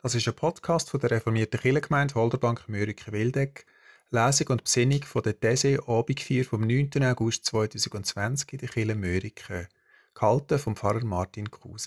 Das ist ein Podcast von der reformierten Kirchengemeinde Holderbank-Mörike-Wildeck. Lesung und Besinnung von der These Abendfeier vom 9. August 2020 in der Kirche Mörike. Gehalten vom Pfarrer Martin Kruse.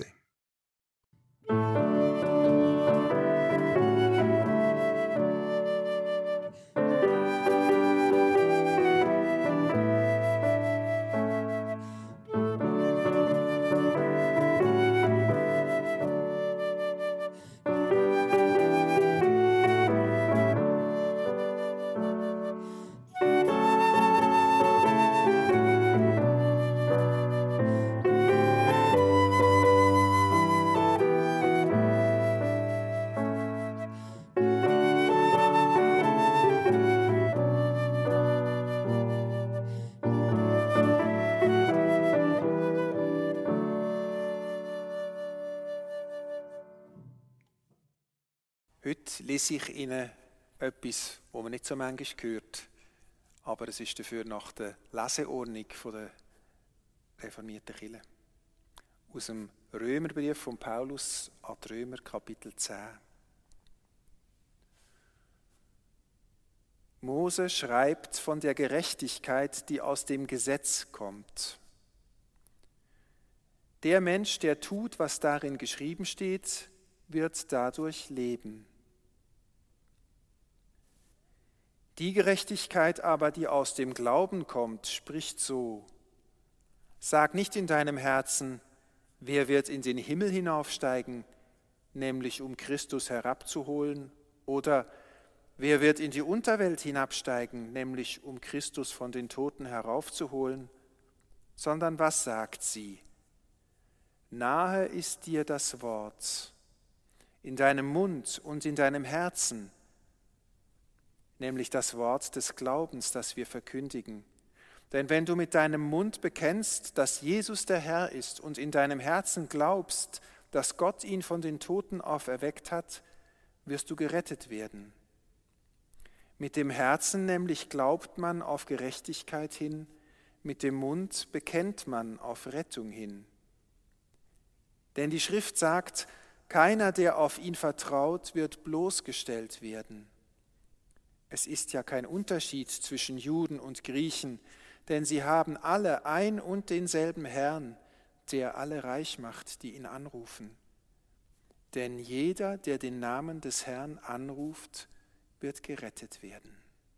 Heute lese ich Ihnen etwas, das man nicht so manchmal hört, aber es ist dafür nach der Leseordnung der reformierten Kirche. Aus dem Römerbrief von Paulus an die Römer, Kapitel 10. Mose schreibt von der Gerechtigkeit, die aus dem Gesetz kommt. Der Mensch, der tut, was darin geschrieben steht, wird dadurch leben. Die Gerechtigkeit aber, die aus dem Glauben kommt, spricht so: Sag nicht in deinem Herzen, wer wird in den Himmel hinaufsteigen, nämlich um Christus herabzuholen, oder wer wird in die Unterwelt hinabsteigen, nämlich um Christus von den Toten heraufzuholen, sondern was sagt sie? Nahe ist dir das Wort, in deinem Mund und in deinem Herzen, nämlich das Wort des Glaubens, das wir verkündigen. Denn wenn du mit deinem Mund bekennst, dass Jesus der Herr ist und in deinem Herzen glaubst, dass Gott ihn von den Toten auferweckt hat, wirst du gerettet werden. Mit dem Herzen nämlich glaubt man auf Gerechtigkeit hin, mit dem Mund bekennt man auf Rettung hin. Denn die Schrift sagt, keiner, der auf ihn vertraut, wird bloßgestellt werden. Es ist ja kein Unterschied zwischen Juden und Griechen, denn sie haben alle ein und denselben Herrn, der alle reich macht, die ihn anrufen. Denn jeder, der den Namen des Herrn anruft, wird gerettet werden.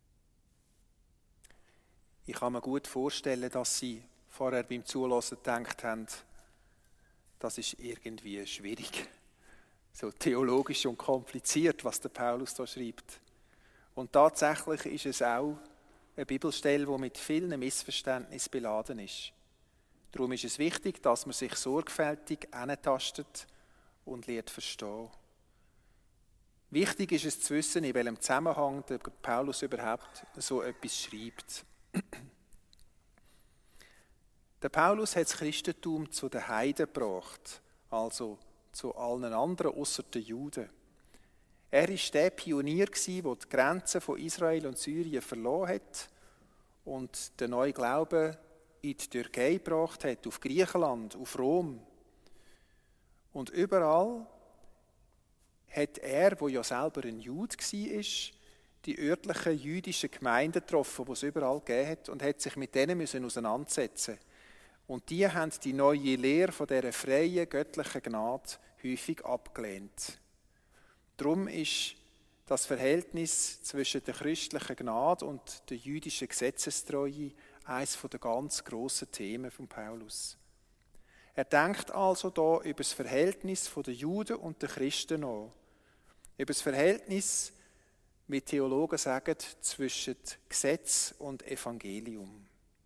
Ich kann mir gut vorstellen, dass Sie vorher beim Zuhören gedacht haben, das ist irgendwie schwierig, so theologisch und kompliziert, was der Paulus da schreibt. Und tatsächlich ist es auch eine Bibelstelle, die mit vielen Missverständnissen beladen ist. Darum ist es wichtig, dass man sich sorgfältig hintastet und lernt verstehen. Wichtig ist es zu wissen, in welchem Zusammenhang der Paulus überhaupt so etwas schreibt. Der Paulus hat das Christentum zu den Heiden gebracht, also zu allen anderen außer den Juden. Er war der Pionier, der die Grenzen von Israel und Syrien verloren hat und den neuen Glauben in die Türkei gebracht hat, auf Griechenland, auf Rom. Und überall hat er, der ja selber ein Jude war, die örtlichen jüdischen Gemeinden getroffen, die es überall gegeben hat, und hat sich mit denen auseinandersetzen müssen. Und die haben die neue Lehre von dieser freien, göttlichen Gnade häufig abgelehnt. Darum ist das Verhältnis zwischen der christlichen Gnade und der jüdischen Gesetzestreue eines der ganz grossen Themen von Paulus. Er denkt also da über das Verhältnis der Juden und der Christen nach. Über das Verhältnis, wie Theologen sagen, zwischen Gesetz und Evangelium.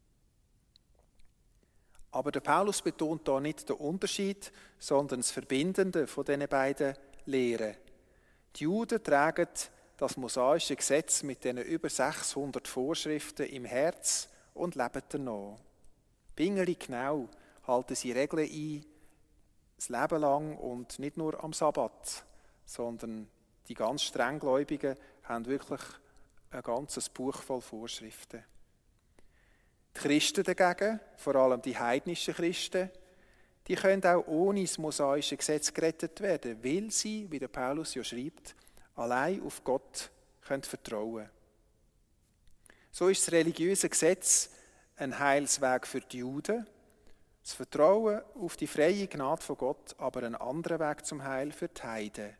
Aber der Paulus betont da nicht den Unterschied, sondern das Verbindende von diesen beiden Lehren. Die Juden tragen das mosaische Gesetz mit diesen über 600 Vorschriften im Herz und leben danach. Pingelig genau halten sie Regeln ein, das Leben lang und nicht nur am Sabbat, sondern die ganz Strenggläubigen haben wirklich ein ganzes Buch voll Vorschriften. Die Christen dagegen, vor allem die heidnischen Christen, die können auch ohne das mosaische Gesetz gerettet werden, weil sie, wie der Paulus ja schreibt, allein auf Gott können vertrauen. So ist das religiöse Gesetz ein Heilsweg für die Juden, das Vertrauen auf die freie Gnade von Gott, aber ein anderer Weg zum Heil für die Heiden.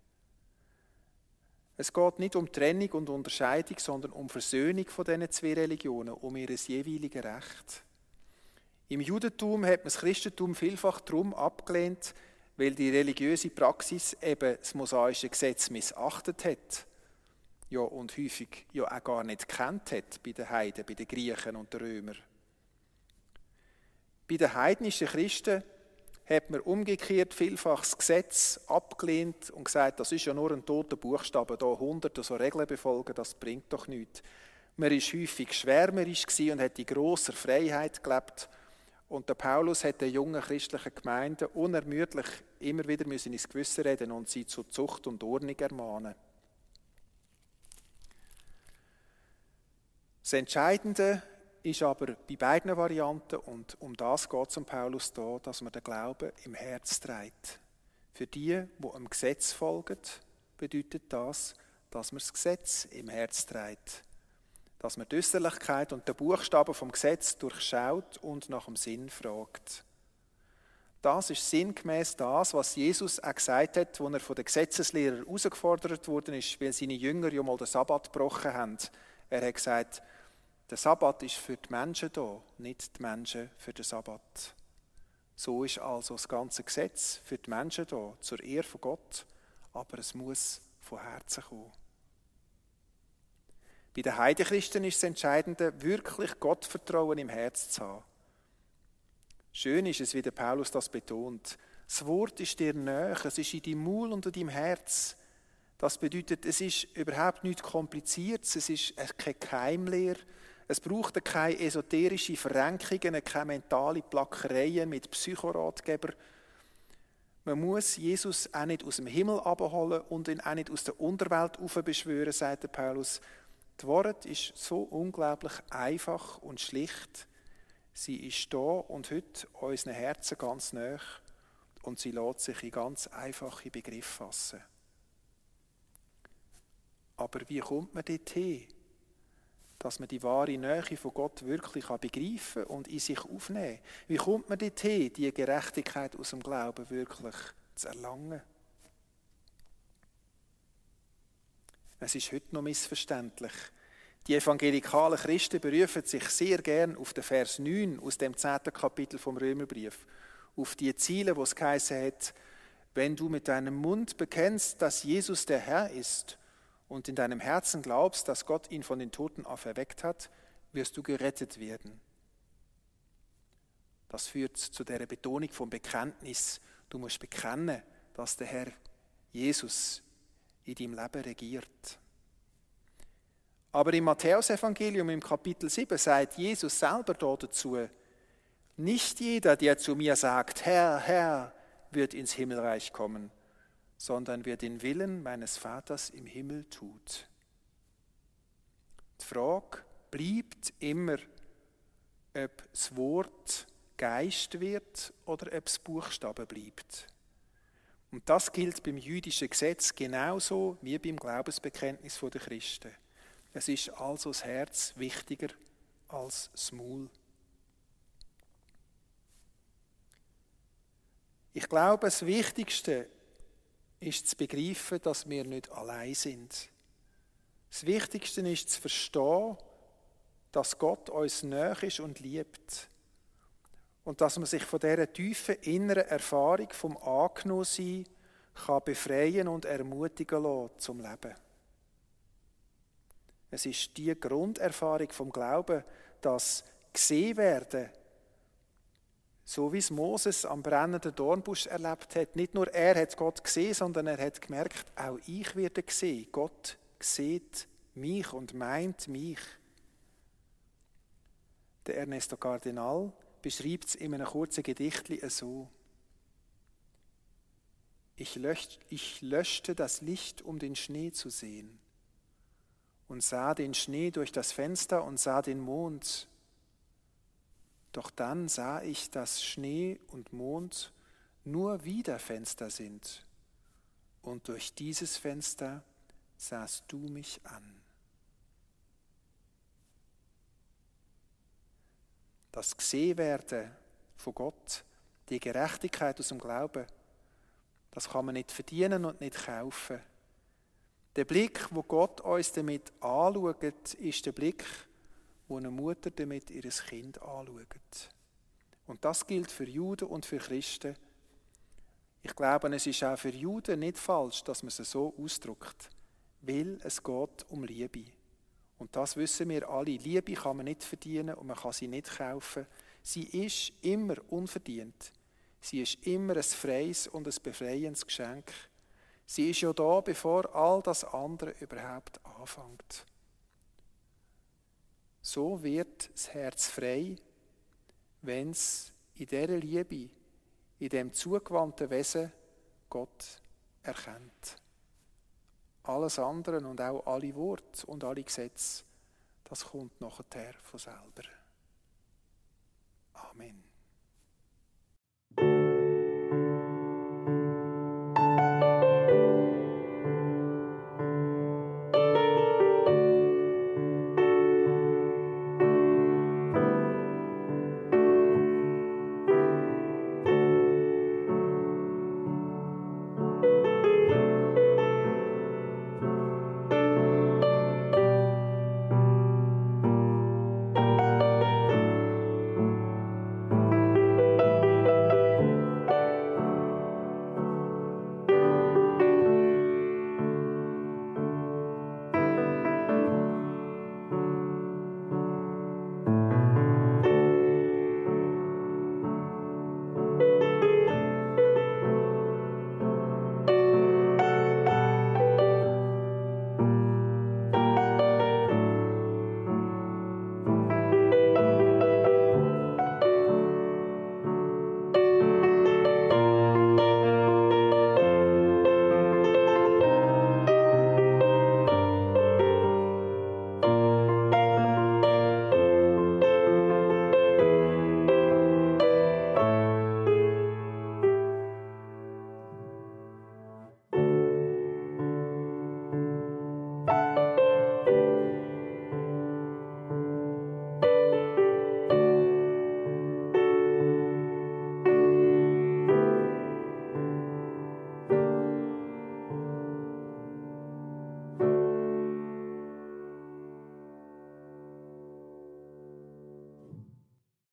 Es geht nicht um Trennung und Unterscheidung, sondern um Versöhnung von diesen zwei Religionen, um ihr jeweiliges Recht. Im Judentum hat man das Christentum vielfach darum abgelehnt, weil die religiöse Praxis eben das mosaische Gesetz missachtet hat. Ja, und häufig ja auch gar nicht gekannt hat bei den Heiden, bei den Griechen und den Römern. Bei den heidnischen Christen hat man umgekehrt vielfach das Gesetz abgelehnt und gesagt, das ist ja nur ein toter Buchstabe, da Hunderte so Regeln befolgen, das bringt doch nichts. Man war häufig schwärmerisch und hat in grosser Freiheit gelebt. Und der Paulus hat den jungen christlichen Gemeinden unermüdlich immer wieder ins Gewissen reden und sie zu Zucht und Ordnung ermahnen. Das Entscheidende ist aber bei beiden Varianten, und um das geht es Paulus da, dass man den Glauben im Herz trägt. Für die dem Gesetz folgen, bedeutet das, dass man das Gesetz im Herz trägt. Dass man die Äußerlichkeit und den Buchstaben vom Gesetz durchschaut und nach dem Sinn fragt. Das ist sinngemäß das, was Jesus auch gesagt hat, als er von den Gesetzeslehrern herausgefordert worden ist, weil seine Jünger ja mal den Sabbat gebrochen haben. Er hat gesagt, der Sabbat ist für die Menschen da, nicht die Menschen für den Sabbat. So ist also das ganze Gesetz für die Menschen da, zur Ehre von Gott, aber es muss von Herzen kommen. Bei den Heidenchristen ist das Entscheidende, wirklich Gottvertrauen im Herz zu haben. Schön ist es, wie der Paulus das betont. Das Wort ist dir nahe, es ist in deinem Maul und in deinem Herz. Das bedeutet, es ist überhaupt nichts Kompliziertes, es ist keine Geheimlehre, es braucht keine esoterische Verrenkungen, keine mentale Plackereien mit Psychoratgebern. Man muss Jesus auch nicht aus dem Himmel abholen und ihn auch nicht aus der Unterwelt beschwören, sagt der Paulus. Die Wahrheit ist so unglaublich einfach und schlicht. Sie ist da und heute unseren Herzen ganz nahe und sie lässt sich in ganz einfache Begriffe fassen. Aber wie kommt man dorthin, dass man die wahre Nähe von Gott wirklich begreifen und in sich aufnehmen kann? Wie kommt man dorthin, die Gerechtigkeit aus dem Glauben wirklich zu erlangen? Es ist heute noch missverständlich. Die evangelikalen Christen berufen sich sehr gern auf den Vers 9 aus dem 10. Kapitel vom Römerbrief, auf die Ziele, wo es geheißen hat, wenn du mit deinem Mund bekennst, dass Jesus der Herr ist und in deinem Herzen glaubst, dass Gott ihn von den Toten auferweckt hat, wirst du gerettet werden. Das führt zu der Betonung vom Bekenntnis. Du musst bekennen, dass der Herr Jesus in deinem Leben regiert. Aber im Matthäusevangelium im Kapitel 7 sagt Jesus selber dazu, nicht jeder, der zu mir sagt, Herr, Herr, wird ins Himmelreich kommen, sondern wer den Willen meines Vaters im Himmel tut. Die Frage bleibt immer, ob das Wort Geist wird oder ob es Buchstabe bleibt. Und das gilt beim jüdischen Gesetz genauso wie beim Glaubensbekenntnis der Christen. Es ist also das Herz wichtiger als das Maul. Ich glaube, das Wichtigste ist zu begreifen, dass wir nicht allein sind. Das Wichtigste ist zu verstehen, dass Gott uns nahe ist und liebt. Und dass man sich von dieser tiefen inneren Erfahrung vom Angenommensein kann befreien und ermutigen lassen zum Leben. Es ist die Grunderfahrung vom Glauben, dass gesehen werden, so wie es Moses am brennenden Dornbusch erlebt hat. Nicht nur er hat Gott gesehen, sondern er hat gemerkt, auch ich werde gesehen. Gott sieht mich und meint mich. Der Ernesto Cardenal beschreibt es in einem kurzen Gedichtli so. Ich löschte das Licht, um den Schnee zu sehen. Und sah den Schnee durch das Fenster und sah den Mond. Doch dann sah ich, dass Schnee und Mond nur Widerfenster sind. Und durch dieses Fenster sahst du mich an. Das Gesehenwerden von Gott, die Gerechtigkeit aus dem Glauben, das kann man nicht verdienen und nicht kaufen. Der Blick, wo Gott uns damit anschaut, ist der Blick, wo eine Mutter damit ihr Kind anschaut. Und das gilt für Juden und für Christen. Ich glaube, es ist auch für Juden nicht falsch, dass man es so ausdrückt, weil es geht um Liebe. Und das wissen wir alle. Liebe kann man nicht verdienen und man kann sie nicht kaufen. Sie ist immer unverdient. Sie ist immer ein freies und ein befreiendes Geschenk. Sie ist ja da, bevor all das andere überhaupt anfängt. So wird das Herz frei, wenn es in dieser Liebe, in dem zugewandten Wesen Gott erkennt. Alles andere und auch alle Worte und alle Gesetze, das kommt nachher von selber. Amen.